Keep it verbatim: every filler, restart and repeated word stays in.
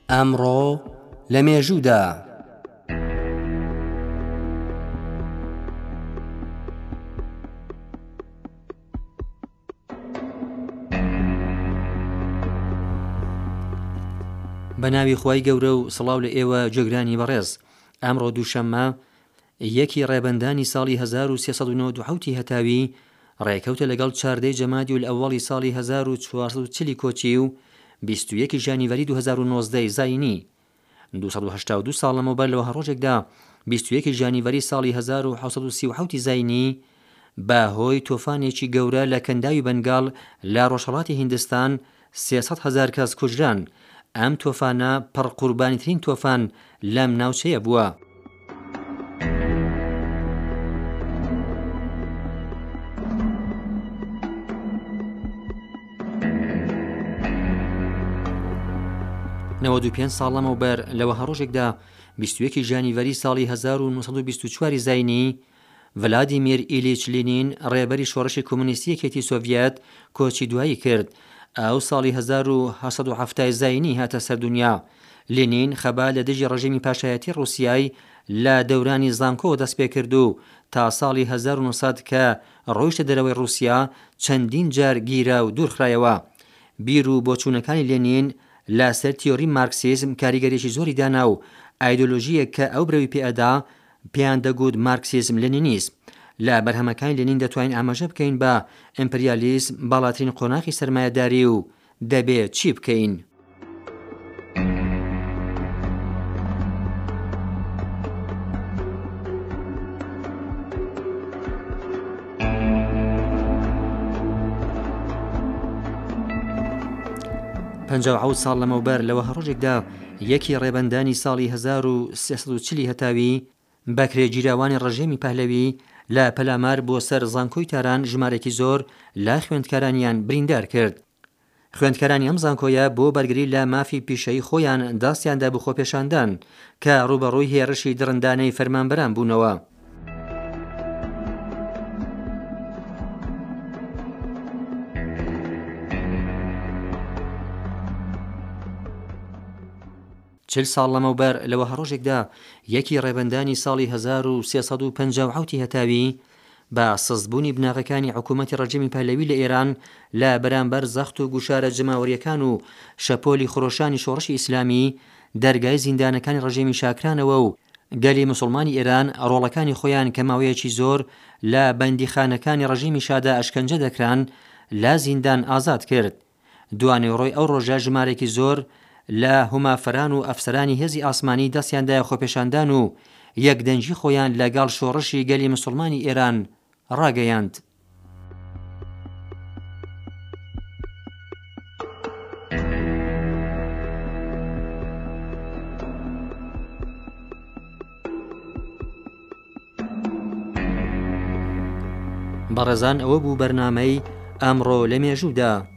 ئەمڕۆ لە مێژوودا بە ناوی خوای گەورە و سڵاو لە ئێوە جێگرانی بەڕێز. ئەمڕۆ دووشەممە یەکی ڕێبەندانی ساڵی هەزار و سێسەد و نۆڤە و حەوتی هەتاوی ڕێکەوتە لەگەڵ چاردەی جەمادی و ئەوڵی ساڵی هەزار و چوارسەد و چلی کۆچی و بیست و یەکی ژانیڤەری دوو هەزار و نۆزدە زاینی. دووسەد و هەشتا و دوو ساڵ لەمەوبەر لەوە ڕۆژێکدا بیست و یەکی ژانیڤەری ساڵی هەزار و حەوتسەد و سی و حەوت زاینی بەهۆی تۆفانێکی گەورە لە کەنداوی بەنگاڵ لە ڕۆژهەڵاتی هیندستان سێسەد هەزار کەس کوژران. ئەم تۆفانە پڕ قوربانیترین تۆفان لەم ناوچەیە بووە. نەوەد و پێنج ساڵ لەمەوبەر لەوە هەڕۆژێکدا بیست و یەکی ژانیڤەری ساڵی هەزار و نۆسەد و بیست و چوار زاینی ڤلادیمیر ئیلیچ لینین ڕێبەری شۆڕشی کۆمونیستی یەکێتی سۆڤیەت کۆچی دوایی کرد. ئەو ساڵی هەزار و هەشت سەد و هەفتە زاینی هاتە سەردونیا. لینین خەبا لە دژی ڕژیمی پاشایەتی ڕووسیای لە دەورانی زانکۆ دەست پێ کرد و تا ساڵی هەزار و نۆسەد کە ڕۆیشتە دەرەوەی ڕووسیا چەندین جار گیرا و دوورخرایەوە. بیر و بۆچوونەکانی لێنین لەسەر تیۆری مارکسیزم کاریگەریەکی زۆری دانا و ئایدۆلۆژیەک کە ئەو برەوی پێئەدا پێیان دەگوت مارکسیزم لێنینیزم. لە بەرهەمەکانی لێنین دەتوانین ئاماژە بکەین بە ئیمپریالیزم باڵاترین قۆناغی سەرمایەداری و دەبێت چی بکەین. پەنجا و حەوت ساڵ لەمەوبەر لەوە هەڕۆژێکدا یەکی ڕێبەندانی ساڵی هەزار و سێسەد و چلی هەتاوی بەکرێگیراوانی ڕژێمی پەهلەوی لە پەلامار بۆ سەر زانکۆی تاران ژمارێکی زۆر لە خوێندکارانیان بریندار کرد. خوێندکارانی ئەم زانکۆیە بۆ بەرگری لە مافی پیشەی خۆیان داستیاندا بخۆ پێشاندان کە ڕوبەڕووی هێرشی درندانەی فەرمانبەران بوونەوە. چل ساڵ لەمەوبەر لەوە هەڕۆژێکدا یەکی ڕێبەندانی ساڵی هەزار و سێسەد و پەنجا و حەوتی هەتاوی بە سەزبوونی بناغەکانی حکوومەتی ڕەجیمی پەهلەوی لە ئێران لە بەرامبەر زەخت و گوشارە جەماوەریەکان و شەپۆلی خۆڕۆشانی شۆڕشی ئیسلامی دەرگای زیندانەکانی ڕژیمی شاکرانەوە و گەلی موسڵمانی ئێران ڕۆڵەکانی خۆیان کە ماوەیەکی زۆر لە بەندیخانەکانی ڕژیمی شادا ئەشکەنجە دەکران لە زیندان ئازاد کرد. دوانەی ڕۆی ئەو ڕۆژە ژمارێکی زۆر لە هومافەران و ئەفسەرانی هێزی ئاسمانی دەستیاندایە خۆپێشاندان و یەکدەنجی خۆیان لەگەڵ شۆڕشی گەلی موسڵمانی ئێران ڕاگەیاند. بەڕێزان ئەوە بوو بەرنامەی ئەمڕۆ لە مێژوودا.